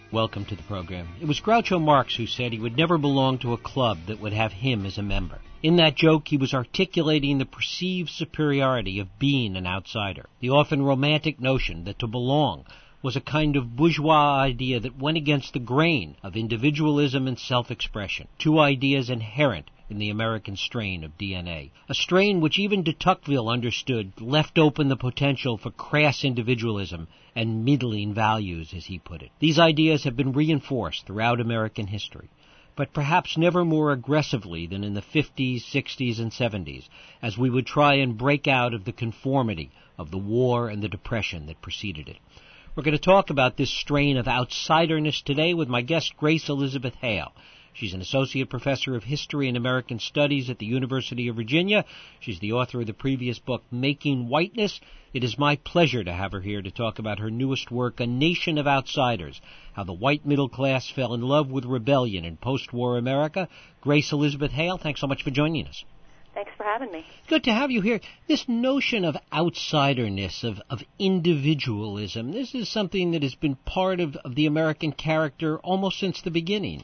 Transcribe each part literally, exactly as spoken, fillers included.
Welcome to the program. It was Groucho Marx who said he would never belong to a club that would have him as a member. In that joke, he was articulating the perceived superiority of being an outsider, the often romantic notion that to belong was a kind of bourgeois idea that went against the grain of individualism and self-expression, two ideas inherent in the American strain of D N A, a strain which even de Tocqueville understood left open the potential for crass individualism and middling values, as he put it. These ideas have been reinforced throughout American history, but perhaps never more aggressively than in the fifties, sixties, and seventies, as we would try and break out of the conformity of the war and the depression that preceded it. We're going to talk about this strain of outsiderness today with my guest, Grace Elizabeth Hale. She's an associate professor of history and American studies at the University of Virginia. She's the author of the previous book, Making Whiteness. It is my pleasure to have her here to talk about her newest work, A Nation of Outsiders, How the White Middle Class Fell in Love with Rebellion in Post-War America. Grace Elizabeth Hale, thanks so much for joining us. Thanks for having me. Good to have you here. This notion of outsiderness, of, of individualism, this is something that has been part of, of the American character almost since the beginning.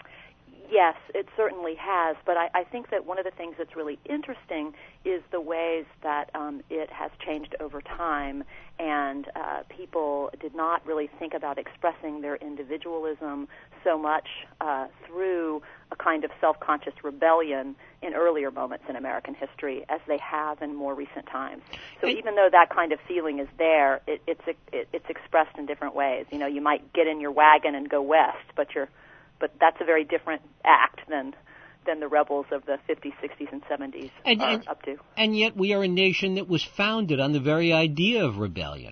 Yes, it certainly has, but I, I think that one of the things that's really interesting is the ways that um, it has changed over time, and uh, people did not really think about expressing their individualism so much uh, through a kind of self-conscious rebellion in earlier moments in American history as they have in more recent times. So even though that kind of feeling is there, it, it's it, it's expressed in different ways. You know, you might get in your wagon and go west, but you're But that's a very different act than than the rebels of the fifties, sixties, and seventies and, are and, up to. And yet we are a nation that was founded on the very idea of rebellion.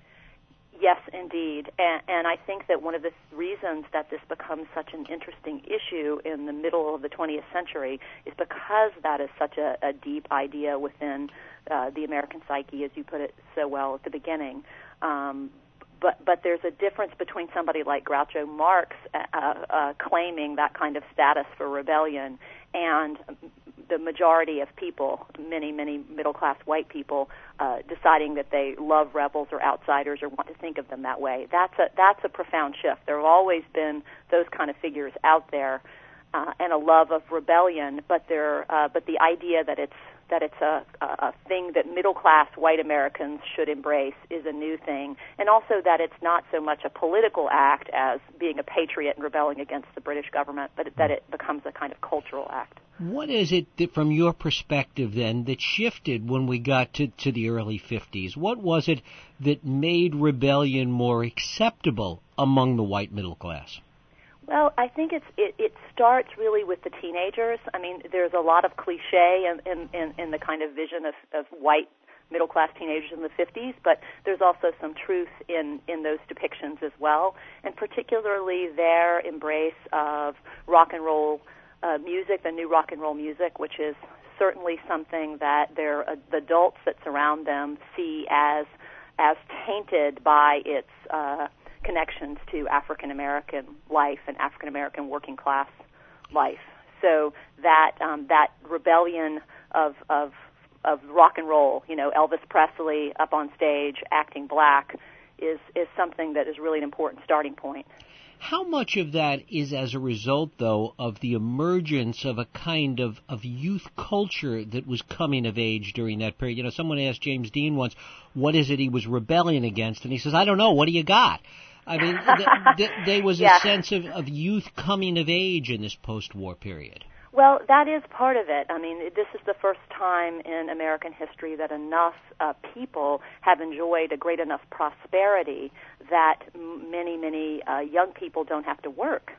Yes, indeed. And, and I think that one of the reasons that this becomes such an interesting issue in the middle of the twentieth century is because that is such a, a deep idea within uh, the American psyche, as you put it so well at the beginning. Um, But but there's a difference between somebody like Groucho Marx uh, uh, claiming that kind of status for rebellion and the majority of people, many, many middle-class white people, uh, deciding that they love rebels or outsiders or want to think of them that way. That's a, that's a profound shift. There have always been those kind of figures out there uh, and a love of rebellion, but, they're, uh, but the idea that it's that it's a, a thing that middle-class white Americans should embrace is a new thing, and also that it's not so much a political act as being a patriot and rebelling against the British government, but that it becomes a kind of cultural act. What is it that, from your perspective, then, that shifted when we got to, to the early fifties? What was it that made rebellion more acceptable among the white middle class? Well, I think it's it, it starts really with the teenagers. I mean, there's a lot of cliche in, in, in, in the kind of vision of, of white middle-class teenagers in the fifties, but there's also some truth in, in those depictions as well, and particularly their embrace of rock and roll uh, music, the new rock and roll music, which is certainly something that their uh, the adults that surround them see as as tainted by its uh, connections to African American life and African American working class life. So that um, that rebellion of of of rock and roll, you know, Elvis Presley up on stage acting black, is is something that is really an important starting point. How much of that is as a result, though, of the emergence of a kind of, of youth culture that was coming of age during that period? You know, someone asked James Dean once, what is it he was rebelling against? And he says, I don't know, what do you got? I mean, th- th- there was a yeah. sense of, of youth coming of age in this post-war period. Well, that is part of it. I mean, this is the first time in American history that enough uh, people have enjoyed a great enough prosperity that m- many, many uh, young people don't have to work.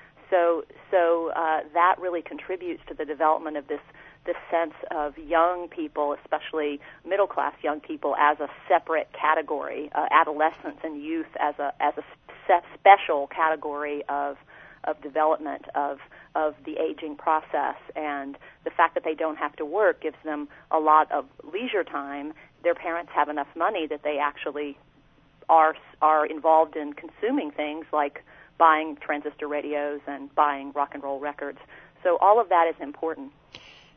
So, so uh, that really contributes to the development of this this sense of young people, especially middle-class young people, as a separate category, uh, adolescence and youth as a as a se- special category of of development of of the aging process. And the fact that they don't have to work gives them a lot of leisure time. Their parents have enough money that they actually are are involved in consuming things like buying transistor radios and buying rock and roll records. So all of that is important.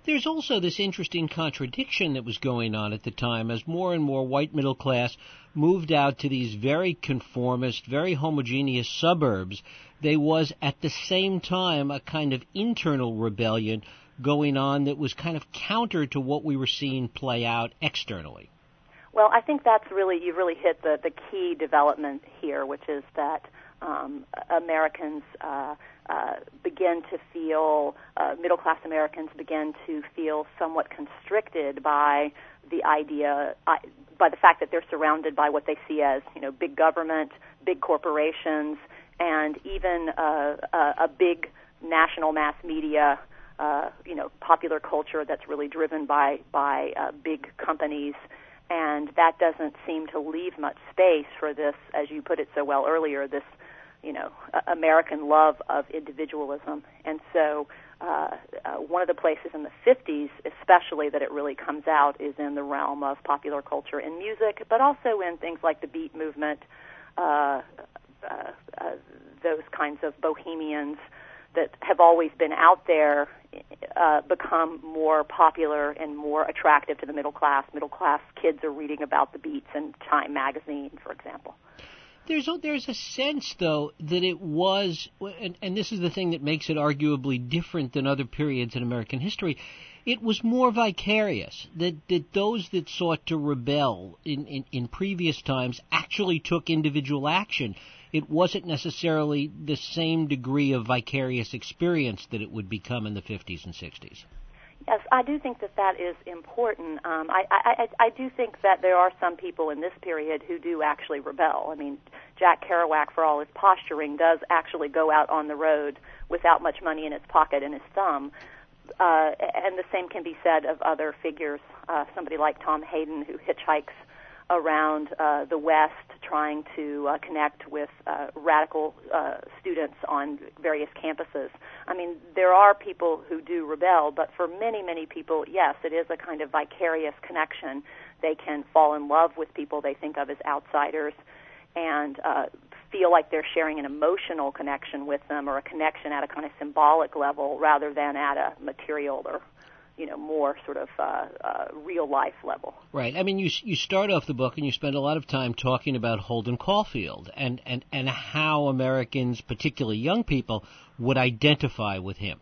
There's also this interesting contradiction that was going on at the time as more and more white middle class moved out to these very conformist, very homogeneous suburbs. There was at the same time a kind of internal rebellion going on that was kind of counter to what we were seeing play out externally. Well, I think that's really, you really hit the, the key development here, which is that um, Americans uh, uh, begin to feel, uh, middle-class Americans begin to feel somewhat constricted by the idea, uh, by the fact that they're surrounded by what they see as, you know, big government, big corporations, and even uh, a, a big national mass media, uh, you know, popular culture that's really driven by, by uh, big companies. And that doesn't seem to leave much space for this, as you put it so well earlier, this, you know, American love of individualism. And so uh, uh, one of the places in the fifties, especially, that it really comes out is in the realm of popular culture in music, but also in things like the Beat movement, uh, uh, uh, those kinds of bohemians that have always been out there uh, become more popular and more attractive to the middle class. Middle class kids are reading about the Beats in Time magazine, for example. There's a, there's a sense, though, that it was, and, and this is the thing that makes it arguably different than other periods in American history, it was more vicarious, that, that those that sought to rebel in, in, in previous times actually took individual action. It wasn't necessarily the same degree of vicarious experience that it would become in the fifties and sixties. Yes, I do think that that is important. Um, I, I, I do think that there are some people in this period who do actually rebel. I mean, Jack Kerouac, for all his posturing, does actually go out on the road without much money in his pocket and his thumb. Uh, and the same can be said of other figures, uh, somebody like Tom Hayden, who hitchhikes around uh, the West trying to uh, connect with uh, radical uh, students on various campuses. I mean, there are people who do rebel, but for many, many people, yes, it is a kind of vicarious connection. They can fall in love with people they think of as outsiders and uh, feel like they're sharing an emotional connection with them, or a connection at a kind of symbolic level rather than at a material or, you know, more sort of uh, uh, real-life level. Right. I mean, you you start off the book and you spend a lot of time talking about Holden Caulfield and, and, and how Americans, particularly young people, would identify with him.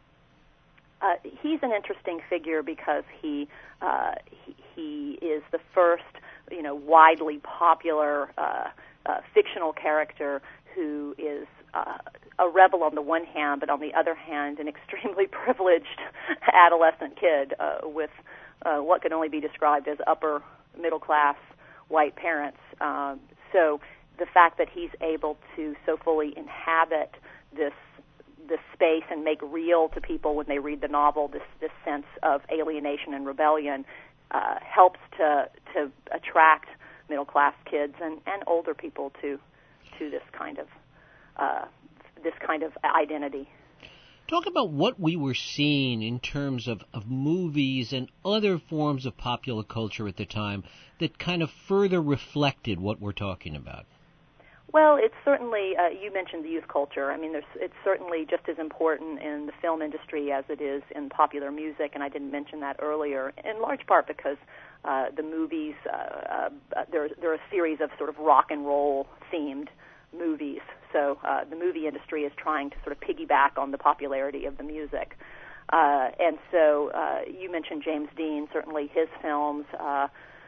Uh, he's an interesting figure because he, uh, he he is the first, you know, widely popular uh, uh, fictional character who is uh, a rebel on the one hand, but on the other hand, an extremely privileged adolescent kid uh, with uh, what can only be described as upper middle class white parents. Um, so the fact that he's able to so fully inhabit this this space and make real to people when they read the novel this this sense of alienation and rebellion uh, helps to to attract middle class kids and, and older people to to this kind of uh, this kind of identity. Talk about what we were seeing in terms of, of movies and other forms of popular culture at the time that kind of further reflected what we're talking about. Well, it's certainly, uh, you mentioned the youth culture. I mean, there's, it's certainly just as important in the film industry as it is in popular music, and I didn't mention that earlier, in large part because uh, the movies, uh, uh, there, there are a series of sort of rock and roll themed movies. So uh, the movie industry is trying to sort of piggyback on the popularity of the music. Uh, and so uh, you mentioned James Dean, certainly his films. Uh,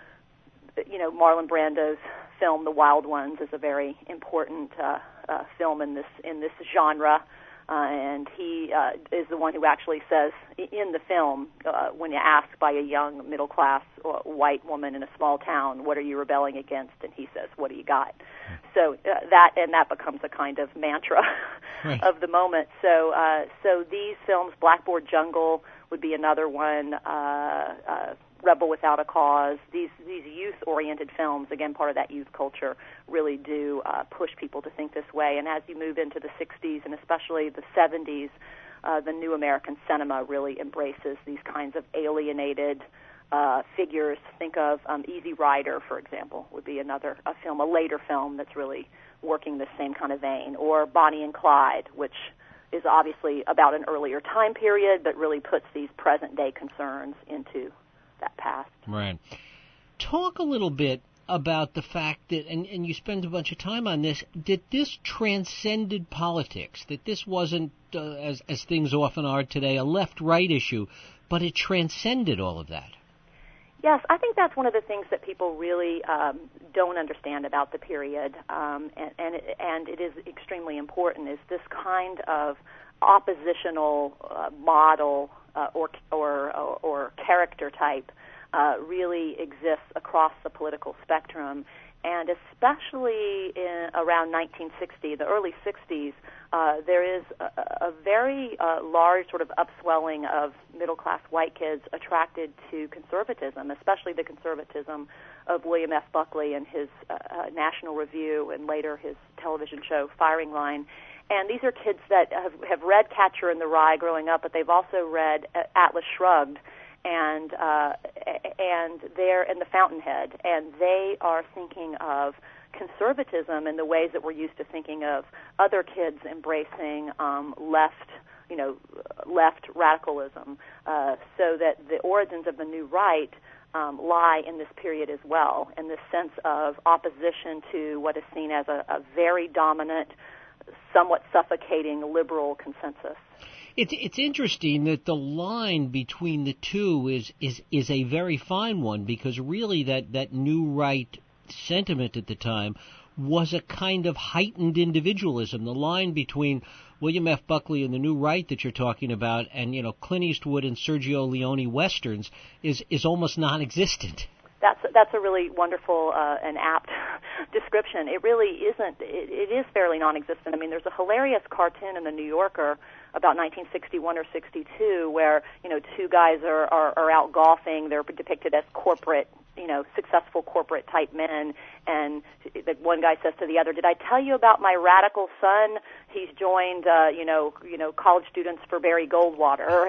you know, Marlon Brando's film The Wild Ones is a very important uh, uh, film in this in this genre. Uh, and he uh, is the one who actually says in the film, uh, when you ask by a young middle-class uh, white woman in a small town, what are you rebelling against? And he says, what do you got? So uh, that, and that becomes a kind of mantra right. of the moment. So uh, so these films, Blackboard Jungle would be another one, uh, uh, Rebel Without a Cause, these these youth-oriented films, again, part of that youth culture, really do uh, push people to think this way. And as you move into the sixties and especially the seventies, uh, the new American cinema really embraces these kinds of alienated uh, figures. Think of um, Easy Rider, for example, would be another a film, a later film that's really working the same kind of vein. Or Bonnie and Clyde, which is obviously about an earlier time period, but really puts these present-day concerns into that past. Right. Talk a little bit about the fact that, and, and you spend a bunch of time on this, that this transcended politics, that this wasn't, uh, as, as things often are today, a left-right issue, but it transcended all of that. Yes, I think that's one of the things that people really um, don't understand about the period, um, and, and, it, and it is extremely important, is this kind of oppositional uh, model uh, or, or, or, or character type uh, really exists across the political spectrum, and especially in around nineteen sixty, the early sixties, uh, there is a, a very uh, large sort of upswelling of middle-class white kids attracted to conservatism, especially the conservatism of William F. Buckley and his uh, uh, National Review and later his television show Firing Line. And these are kids that have, have read Catcher in the Rye growing up, but they've also read Atlas Shrugged and uh, and they're in The Fountainhead, and they are thinking of conservatism in the ways that we're used to thinking of other kids embracing um, left, you know, left radicalism. Uh, so that the origins of the new right um, lie in this period as well, in this sense of opposition to what is seen as a, a very dominant, somewhat suffocating liberal consensus. It's it's interesting that the line between the two is is, is a very fine one, because really that, that new right sentiment at the time was a kind of heightened individualism. The line between William F. Buckley and the new right that you're talking about and, you know, Clint Eastwood and Sergio Leone westerns is, is almost non-existent. That's that's a really wonderful uh, and apt description. It really isn't. It, it is fairly non-existent. I mean, there's a hilarious cartoon in the New Yorker about nineteen sixty-one or sixty-two where, you know, two guys are, are, are out golfing. They're depicted as corporate, you know, successful corporate type men, and the one guy says to the other, "Did I tell you about my radical son? He's joined, uh, you know, you know, college students for Barry Goldwater."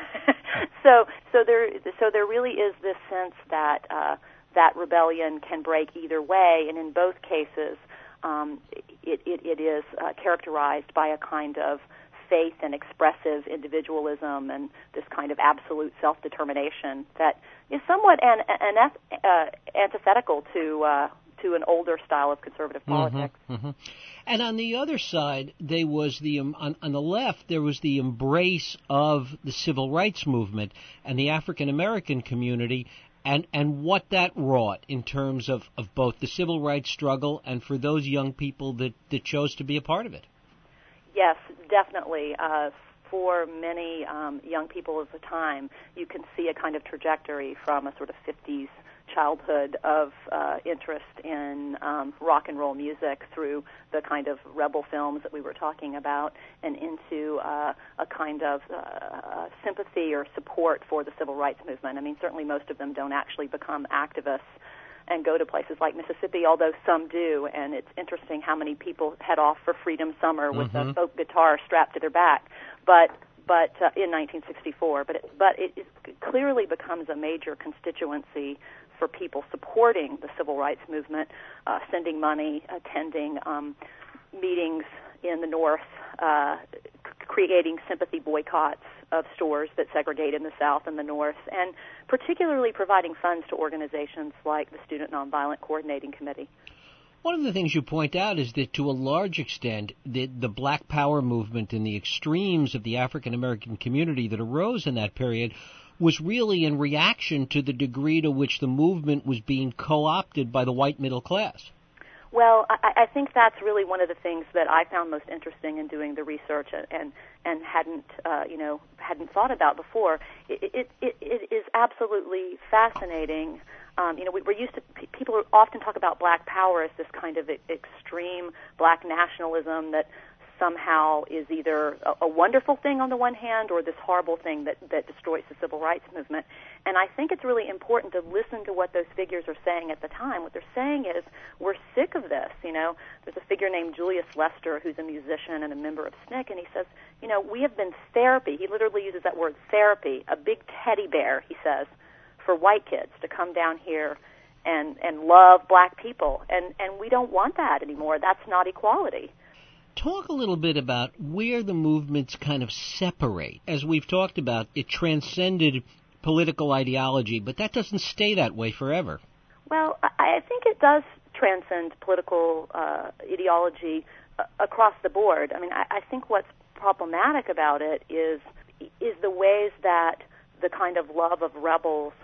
so, so there, so there really is this sense that uh, that rebellion can break either way, and in both cases, um, it, it, it is uh, characterized by a kind of faith and expressive individualism and this kind of absolute self-determination that is somewhat an, an, uh, antithetical to uh, to an older style of conservative politics. Mm-hmm, mm-hmm. And on the other side, there was the um, on, on the left there was the embrace of the civil rights movement and the African American community, and and what that wrought in terms of, of both the civil rights struggle and for those young people that, that chose to be a part of it. Yes, definitely. Uh, for many um, young people of the time, you can see a kind of trajectory from a sort of fifties childhood of uh, interest in um, rock and roll music through the kind of rebel films that we were talking about and into uh, a kind of uh, sympathy or support for the civil rights movement. I mean, certainly most of them don't actually become activists and go to places like Mississippi, although some do, and it's interesting how many people head off for Freedom Summer with mm-hmm. a folk guitar strapped to their back, but but uh, in nineteen sixty-four. But it, but it, it clearly becomes a major constituency for people supporting the civil rights movement, uh, sending money, attending um, meetings in the North, uh, c- creating sympathy boycotts of stores that segregate in the South and the North, and particularly providing funds to organizations like the Student Nonviolent Coordinating Committee. One of the things you point out is that to a large extent, the, the Black Power movement and the extremes of the African American community that arose in that period was really in reaction to the degree to which the movement was being co-opted by the white middle class. Well, I, I think that's really one of the things that I found most interesting in doing the research and and, and hadn't uh, you know hadn't thought about before. It it, it, it is absolutely fascinating. Um, you know, we, we're used to people often talk about Black Power as this kind of extreme Black nationalism that somehow is either a, a wonderful thing on the one hand or this horrible thing that, that destroys the civil rights movement. And I think it's really important to listen to what those figures are saying at the time. What they're saying is, we're sick of this, you know. There's a figure named Julius Lester who's a musician and a member of S N C C, and he says, you know, we have been therapy. He literally uses that word, therapy, a big teddy bear, he says, for white kids to come down here and, and love black people. And, and we don't want that anymore. That's not equality. Talk a little bit about where the movements kind of separate. As we've talked about, it transcended political ideology, but that doesn't stay that way forever. Well, I think it does transcend political uh, ideology uh, across the board. I mean, I, I think what's problematic about it is is the ways that the kind of love of rebels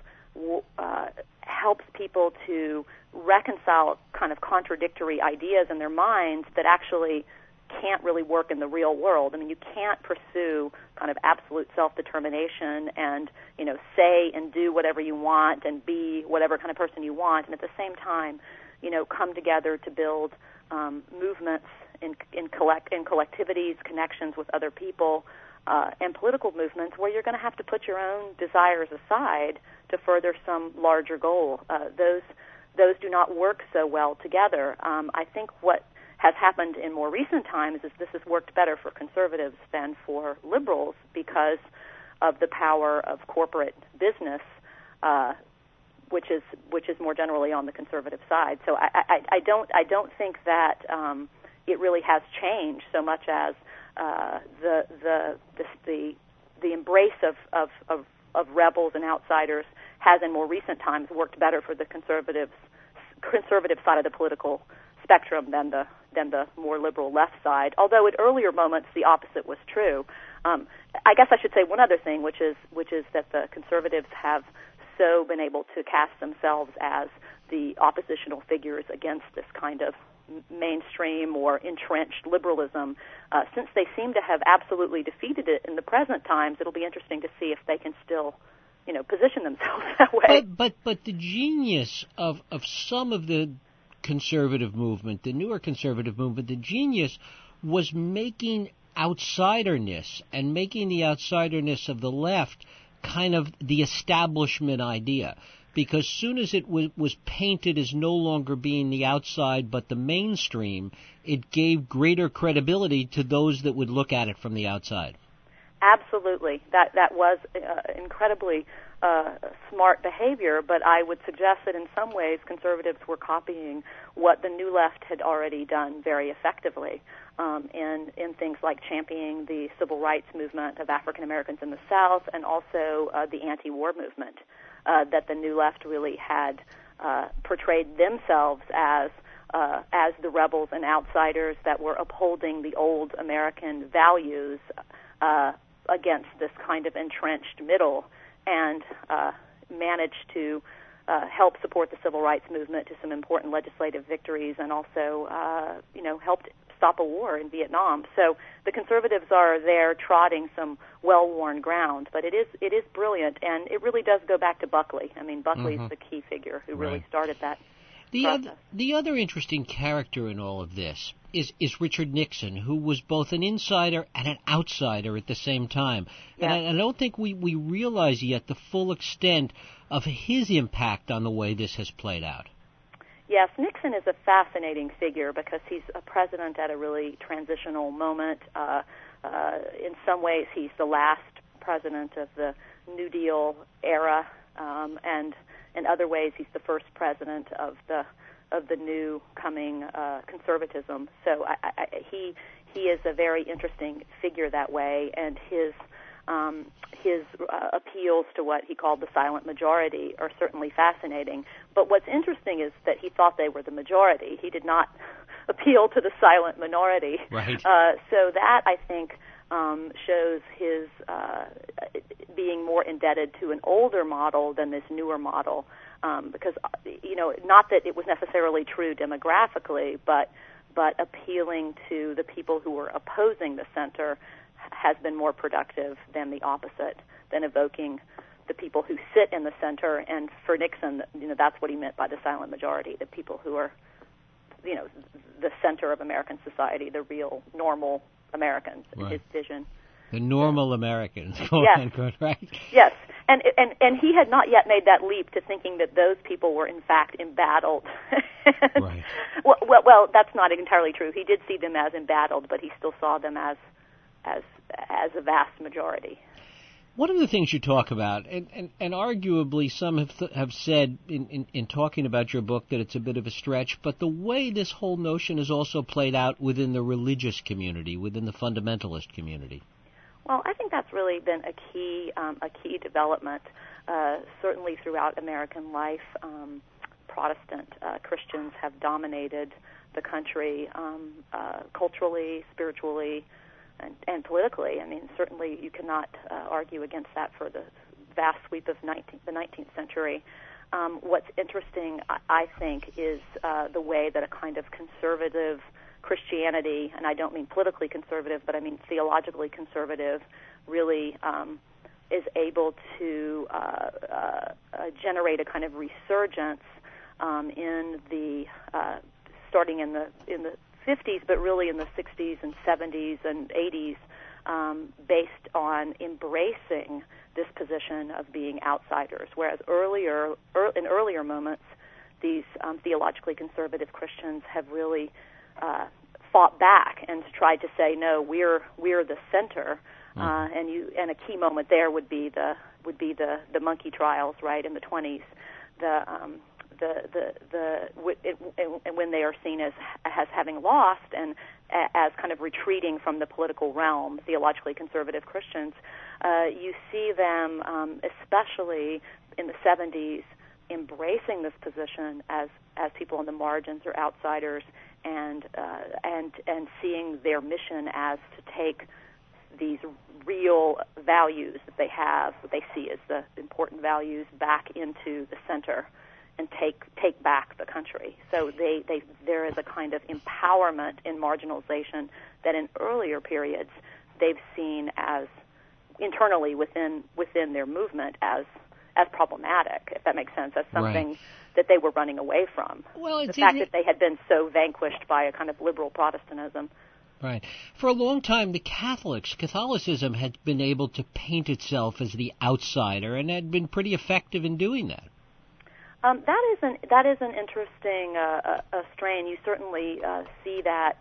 uh, helps people to reconcile kind of contradictory ideas in their minds that actually can't really work in the real world. I mean, you can't pursue kind of absolute self-determination and, you know, say and do whatever you want and be whatever kind of person you want, and at the same time, you know, come together to build um, movements in, in, collect, in collectivities, connections with other people, uh, and political movements where you're going to have to put your own desires aside to further some larger goal. Uh, those those do not work so well together. Um, I think what has happened in more recent times is this has worked better for conservatives than for liberals because of the power of corporate business, uh, which is which is more generally on the conservative side. So I, I, I don't I don't think that um, it really has changed so much as uh, the, the the the the embrace of, of, of, of rebels and outsiders has in more recent times worked better for the conservatives conservative side of the political spectrum than the than the more liberal left side, although at earlier moments the opposite was true. Um, I guess I should say one other thing, which is which is that the conservatives have so been able to cast themselves as the oppositional figures against this kind of mainstream or entrenched liberalism. Uh, since they seem to have absolutely defeated it in the present times, it'll be interesting to see if they can still, you know, position themselves that way. But but, but the genius of, of some of the conservative movement, the newer conservative movement, the genius was making outsiderness and making the outsiderness of the left kind of the establishment idea. Because soon as it w- was painted as no longer being the outside but the mainstream, it gave greater credibility to those that would look at it from the outside. Absolutely. That that was uh, incredibly uh, smart behavior, but I would suggest that in some ways conservatives were copying what the New Left had already done very effectively um, in, in things like championing the civil rights movement of African Americans in the South and also uh, the anti-war movement, uh, that the New Left really had uh, portrayed themselves as uh, as the rebels and outsiders that were upholding the old American values uh, against this kind of entrenched middle, and uh, managed to uh, help support the civil rights movement to some important legislative victories, and also, uh, you know, helped stop a war in Vietnam. So the conservatives are there trotting some well-worn ground, but it is it is brilliant, and it really does go back to Buckley. I mean, Buckley's mm-hmm. the key figure who really right. started that the process. Other, the other interesting character in all of this is, is Richard Nixon, who was both an insider and an outsider at the same time. Yeah. And I, I don't think we, we realize yet the full extent of his impact on the way this has played out. Yes, Nixon is a fascinating figure because he's a president at a really transitional moment. Uh, uh, in some ways, he's the last president of the New Deal era, um, and in other ways, he's the first president of the of the new coming uh, conservatism. So I, I, he he is a very interesting figure that way, and his um, his uh, appeals to what he called the silent majority are certainly fascinating. But what's interesting is that he thought they were the majority. He did not appeal to the silent minority. Right. Uh, so that, I think, um, shows his uh, being more indebted to an older model than this newer model. Um, because, you know, not that it was necessarily true demographically, but but appealing to the people who were opposing the center has been more productive than the opposite, than evoking the people who sit in the center. And for Nixon, you know, that's what he meant by the silent majority, the people who are, you know, the center of American society, the real normal Americans, in right. his vision. The normal Americans, quote yes. unquote, right? Yes. And, and and he had not yet made that leap to thinking that those people were in fact embattled. Right. Well, well, well, that's not entirely true. He did see them as embattled, but he still saw them as as as a vast majority. One of the things you talk about, and, and, and arguably some have th- have said in, in, in talking about your book that it's a bit of a stretch, but the way this whole notion is also played out within the religious community, within the fundamentalist community. Well, I think that's really been a key um, a key development, uh, certainly throughout American life. Um, Protestant uh, Christians have dominated the country um, uh, culturally, spiritually, And, and politically. I mean, certainly you cannot uh, argue against that for the vast sweep of nineteenth, the nineteenth century. Um, what's interesting, I, I think, is uh, the way that a kind of conservative Christianity, and I don't mean politically conservative, but I mean theologically conservative, really um, is able to uh, uh, uh, generate a kind of resurgence um, in the uh, starting in the in the fifties, but really in the sixties and seventies and eighties, um, based on embracing this position of being outsiders. Whereas earlier, er, in earlier moments, these um, theologically conservative Christians have really uh, fought back and tried to say, no, we're we're the center. Mm-hmm. Uh, and you and a key moment there would be the would be the the monkey trials, right, in the twenties. The um, The, the, the, it, and when they are seen as as having lost and as kind of retreating from the political realm, theologically conservative Christians, uh, you see them, um, especially in the seventies, embracing this position as as people on the margins or outsiders, and uh, and and seeing their mission as to take these real values that they have, what they see as the important values, back into the center and take take back the country. So they, they there is a kind of empowerment in marginalization that in earlier periods they've seen as internally within within their movement as as problematic, if that makes sense, as something right. that they were running away from. Well, the fact that they had been so vanquished by a kind of liberal Protestantism. Right. For a long time, the Catholics, Catholicism had been able to paint itself as the outsider and had been pretty effective in doing that. Um, that is an that is an interesting uh, a, a strain. You certainly uh, see that.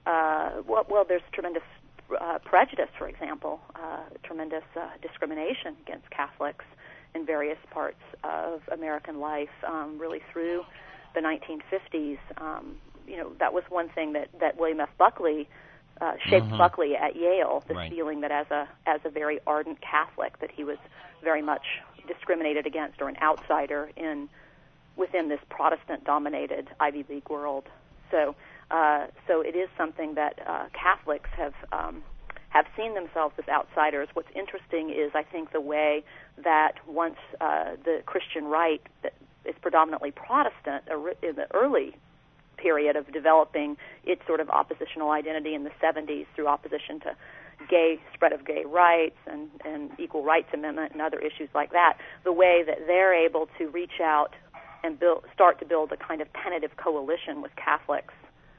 Uh, well, well, there's tremendous uh, prejudice, for example, uh, tremendous uh, discrimination against Catholics in various parts of American life, um, really through the nineteen fifties. Um, you know, that was one thing that, that William F. Buckley uh, shaped mm-hmm. Buckley at Yale. This right. feeling that as a as a very ardent Catholic, that he was very much discriminated against or an outsider in. within this Protestant-dominated Ivy League world. So, uh, so it is something that uh, Catholics have um, have seen themselves as outsiders. What's interesting is, I think, the way that once uh, the Christian right that is predominantly Protestant in the early period of developing its sort of oppositional identity in the seventies through opposition to gay spread of gay rights and, and equal rights amendment and other issues like that, the way that they're able to reach out and build, start to build a kind of tentative coalition with Catholics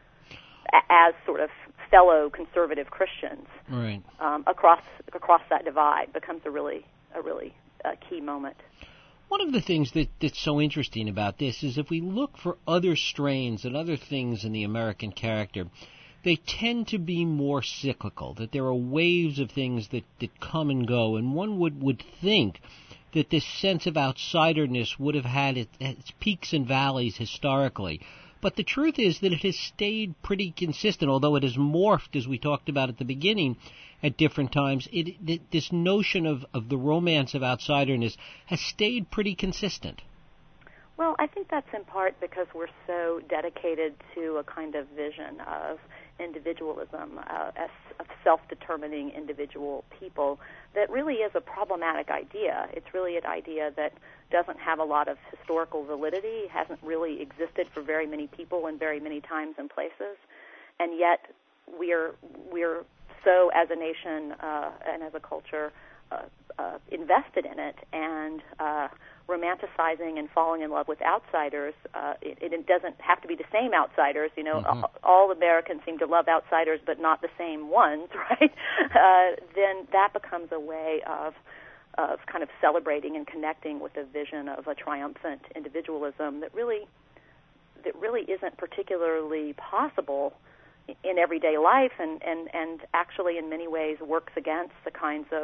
as sort of fellow conservative Christians right. um, across across that divide becomes a really a really uh, key moment. One of the things that, that's so interesting about this is if we look for other strains and other things in the American character, they tend to be more cyclical, that there are waves of things that, that come and go, and one would, would think that this sense of outsiderness would have had its, its peaks and valleys historically. But the truth is that it has stayed pretty consistent, although it has morphed, as we talked about at the beginning, at different times. It, it, this notion of, of the romance of outsiderness has stayed pretty consistent. Well, I think that's in part because we're so dedicated to a kind of vision of individualism, uh, as, of self-determining individual people, that really is a problematic idea. It's really an idea that doesn't have a lot of historical validity, hasn't really existed for very many people in very many times and places, and yet we're we're so, as a nation uh, and as a culture, uh, uh, invested in it and uh, romanticizing and falling in love with outsiders. Uh, it, it doesn't have to be the same outsiders. You know, mm-hmm. all, all Americans seem to love outsiders, but not the same ones, right? Uh, then that becomes a way of of kind of celebrating and connecting with a vision of a triumphant individualism that really that really isn't particularly possible in everyday life, and, and, and actually in many ways works against the kinds of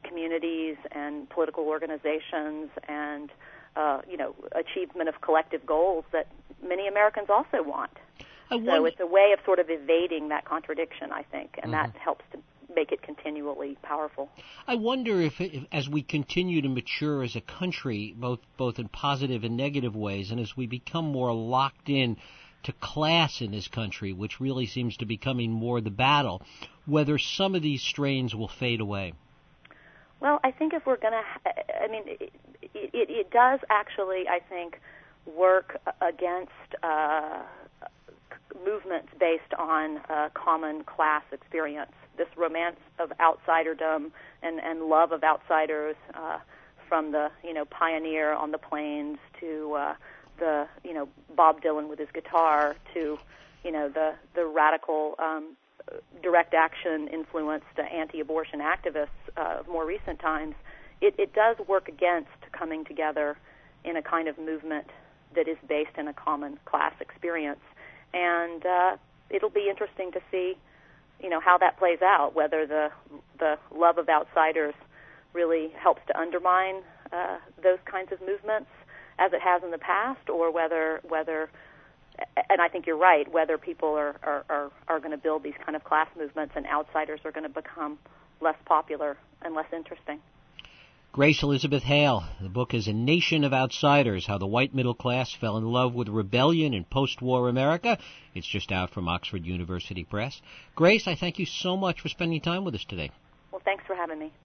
communities and political organizations and, uh, you know, achievement of collective goals that many Americans also want. So it's a way of sort of evading that contradiction, I think, and mm-hmm. that helps to make it continually powerful. I wonder if, if, as we continue to mature as a country, both both in positive and negative ways, and as we become more locked in to class in this country, which really seems to be becoming more the battle, whether some of these strains will fade away. Well, I think if we're going to, I mean, it, it, it does actually, I think, work against uh, movements based on a common class experience. This romance of outsiderdom and, and love of outsiders, uh, from the, you know, pioneer on the plains to uh, the, you know, Bob Dylan with his guitar to, you know, the, the radical um, direct action influenced uh, anti-abortion activists uh, of more recent times. It, it does work against coming together in a kind of movement that is based in a common class experience. And uh, it'll be interesting to see, you know, how that plays out, whether the the love of outsiders really helps to undermine uh, those kinds of movements as it has in the past, or whether, whether and I think you're right, whether people are, are, are, are going to build these kind of class movements and outsiders are going to become less popular and less interesting. Grace Elizabeth Hale. The book is A Nation of Outsiders, How the White Middle Class Fell in Love with Rebellion in Post-War America. It's just out from Oxford University Press. Grace, I thank you so much for spending time with us today. Well, thanks for having me.